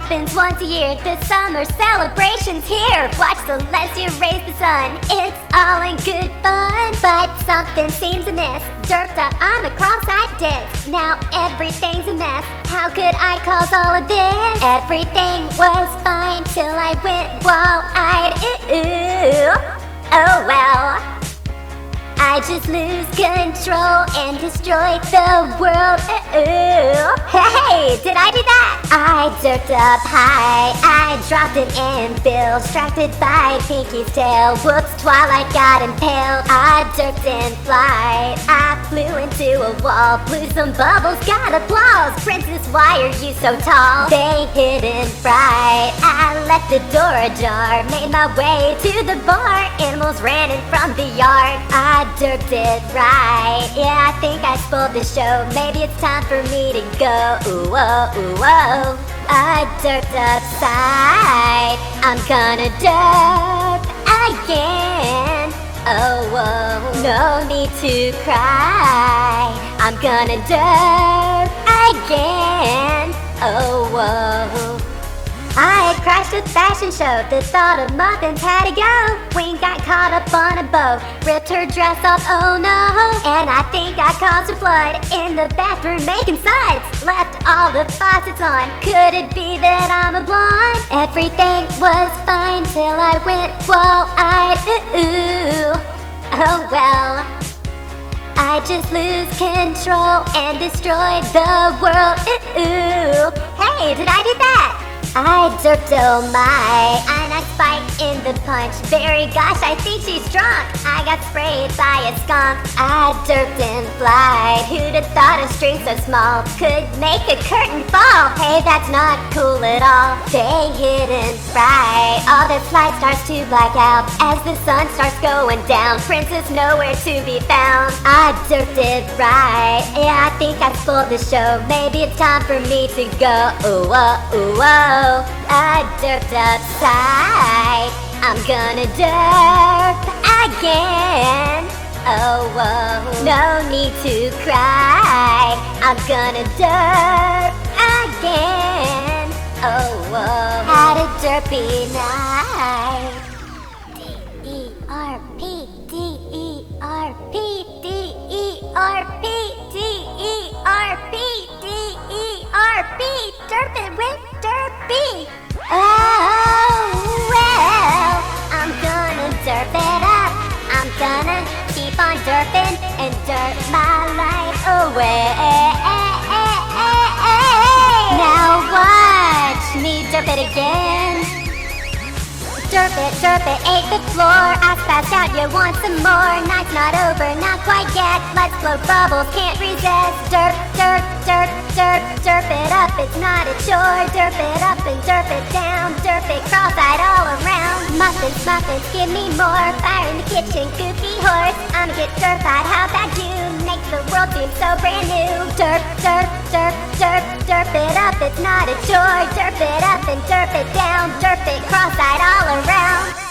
happens once a year. The summer celebration's here. Watch Celestia raise the sun. It's all in good fun, but something seems amiss. Derped up on the cross-eyed disc. Now everything's a mess. How could I cause all of this? Everything was fine till I went wall-eyed. Oh well. I just lose control and destroy the world. Hey, did I do that? I derped up high, I dropped an anvil, distracted by Pinky's tail. Whoops, Twilight got impaled. I derped in flight, I flew into a wall, blew some bubbles, got applause. Princess, why are you so tall? They hid in fright, I left the door ajar, made my way to the bar. Animals ran in from the yard. I derped it right. Yeah, I think I spoiled the show. Maybe it's time for me to go. Ooh, oh, ooh, oh. I derped upside. I'm gonna derp again. Oh, whoa. No need to cry. I'm gonna derp again. Oh, whoa. I had crashed a fashion show. The thought of muffins had to go. Queen got caught up on a boat, ripped her dress off, oh no. And I think I caused a flood in the bathroom making suds. Left all the faucets on. Could it be that I'm a blonde? Everything was fine till I went wall-eyed. Oh well. I just lose control and destroy the world. Hey, did I do that? I derped, oh my, and I spiked in the punch. Very gosh, I think she's drunk. I got sprayed by a skunk. I derped in flight. Who'd have thought a string so small could make a curtain fall? Hey, that's not cool at all. They hid in fright. All the flight starts to black out as the sun starts going down. Princess nowhere to be found. I derped it right. Yeah, I think I spoiled the show. Maybe it's time for me to go. Ooh, oh, ooh, oh. I derped upside. I'm gonna derp again. Oh, whoa. No need to cry. I'm gonna derp again. Oh, whoa. Had a derpy night. D-E-R-P, D-E-R-P, D-E-R-P, D-E-R-P, D-E-R-P. Derp it with derpy. Oh, well, I'm gonna derp it up. I'm gonna keep on derping and derp my life away. Now watch me derp it again. Derp it, ate the floor. I spazzed out, you want some more? Night's not over, not quite yet. Let's blow bubbles, can't resist. Derp, derp, derp, derp, derp it up. It's not a chore. Derp it up and derp it down. Derp it cross-eyed all around. Muffins, muffins, give me more. Fire in the kitchen, goofy horse. I'ma get derp-eyed, how about you? Makes the world seem so brand new. Derp, derp, derp, derp, derp it up. It's not a chore. Derp it up and derp it down. Derp it cross-eyed all around.